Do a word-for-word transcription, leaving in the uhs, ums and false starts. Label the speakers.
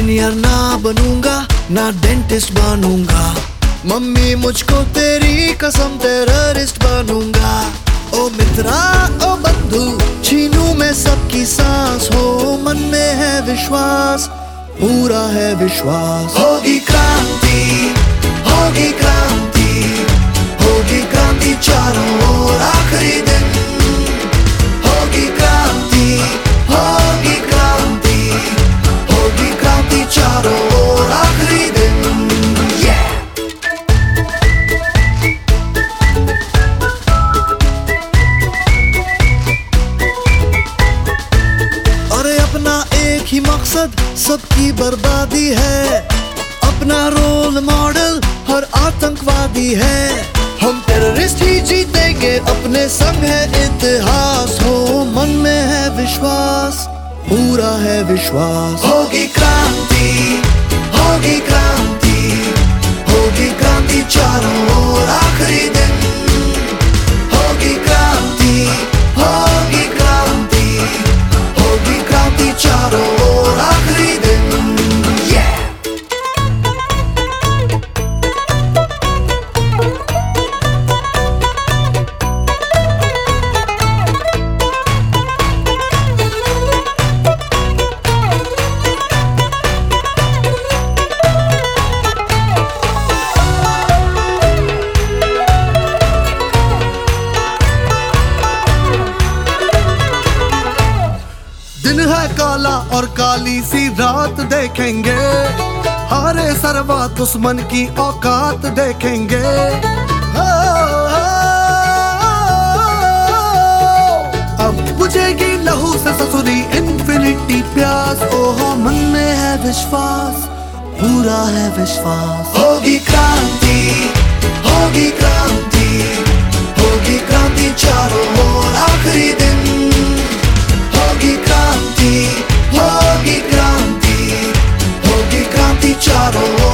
Speaker 1: Engineer ना बनूंगा ना डेंटिस्ट बनूंगा, मम्मी मुझको तेरी कसम टेररिस्ट बनूंगा। ओ मित्रा ओ बंधु छीनू मैं सबकी सांस, हो मन में है विश्वास, पूरा है विश्वास। होगी क्रांति होगी क्रांति होगी क्रांति चारों ओर आखिरी दिन, होगी क्रांति होगी क्रांति होगी क्रांति चारों ओर आखिरी दिन। अरे अपना एक ही मकसद सबकी बर्बादी है, अपना रोल मॉडल हर आतंकवादी है। हम टेररिस्ट ही जीतेंगे, अपने संग है इतिहास, हो मन में है विश्वास, पूरा है विश्वास। होगी क्रांति होगी क्रांति होगी क्रांति चारों ओर आखिरी दिन, होगी क्रांति होगी क्रांति होगी क्रांति चारों ओर आखिरी दिन। दिन है काला और काली सी रात देखेंगे, हारे सर्वा दुश्मन की औकात देखेंगे। हो, हो, अब बुझेगी लहू से ससुरी इन्फिनिटी प्यास, ओहो मन में है विश्वास, पूरा है विश्वास। होगी क्रांति होगी क्रांति होगी क्रांति चारों ओर आखिरी दिन, होगी क्रांति होगी क्रांति होगी क्रांति चारों